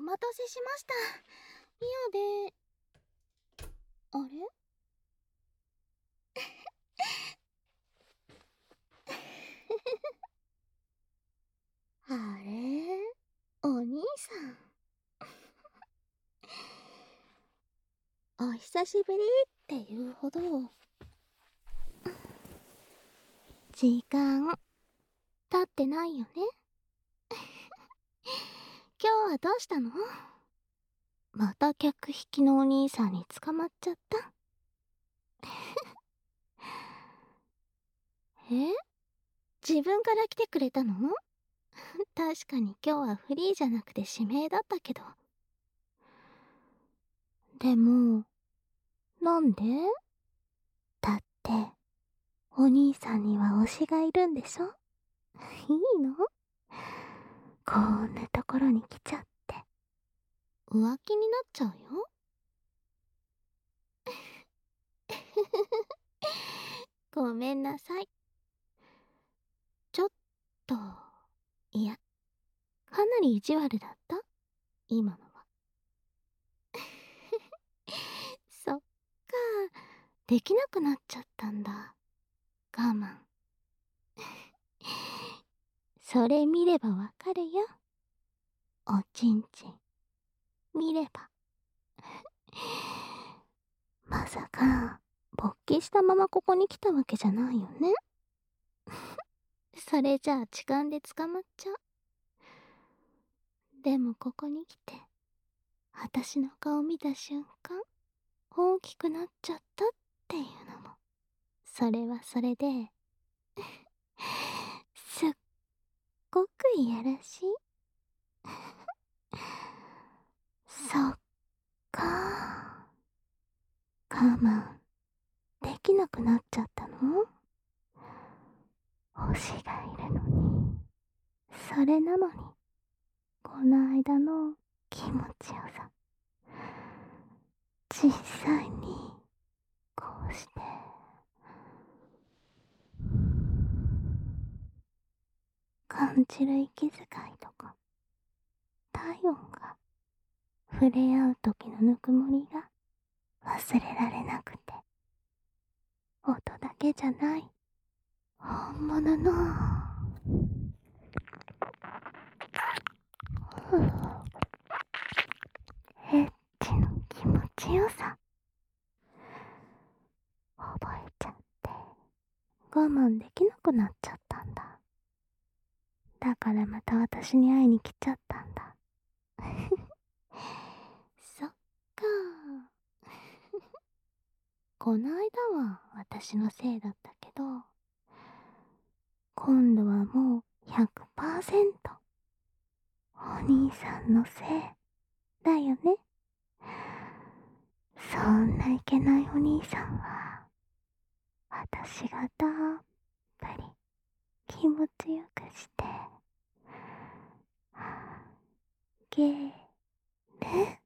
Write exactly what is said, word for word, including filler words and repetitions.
待たせしました。ミオで、あれあれお兄さん。お久しぶりって言うほど、時間、経ってないよね。今日はどうしたの？また客引きのお兄さんに捕まっちゃった？え？自分から来てくれたの？確かに今日はフリーじゃなくて指名だったけど。でも、なんで？だって、お兄さんには推しがいるんでしょ？いいの？こんなところに来ちゃって。浮気になっちゃうよ。ごめんなさい。ちょっと、いや、かなり意地悪だった？今のは。そっか、できなくなっちゃったんだ。我慢。それ見ればわかるよ。おちんちん。見れば。まさか、勃起したままここに来たわけじゃないよね。それじゃあ痴漢で捕まっちゃう。でもここに来て、私の顔見た瞬間、大きくなっちゃったっていうのも、それはそれで、すっごくいやらしい。そっかー。我慢できなくなっちゃったの？推しがいるのに、それなのに、この間の気持ちよさ、実際にこうして感じる息遣いとか体温が触れ合う時のぬくもりが忘れられなくて、音だけじゃない本物のエッチの気持ちよさ覚えちゃって、我慢できなくなっちゃったんだ。だからまた私に会いに来ちゃったんだ。そっかこの間は私のせいだったけど、今度はもう ひゃくパーセント お兄さんのせいだよね。そんないけないお兄さんは私がたっぷり気持ちよくしてあげる。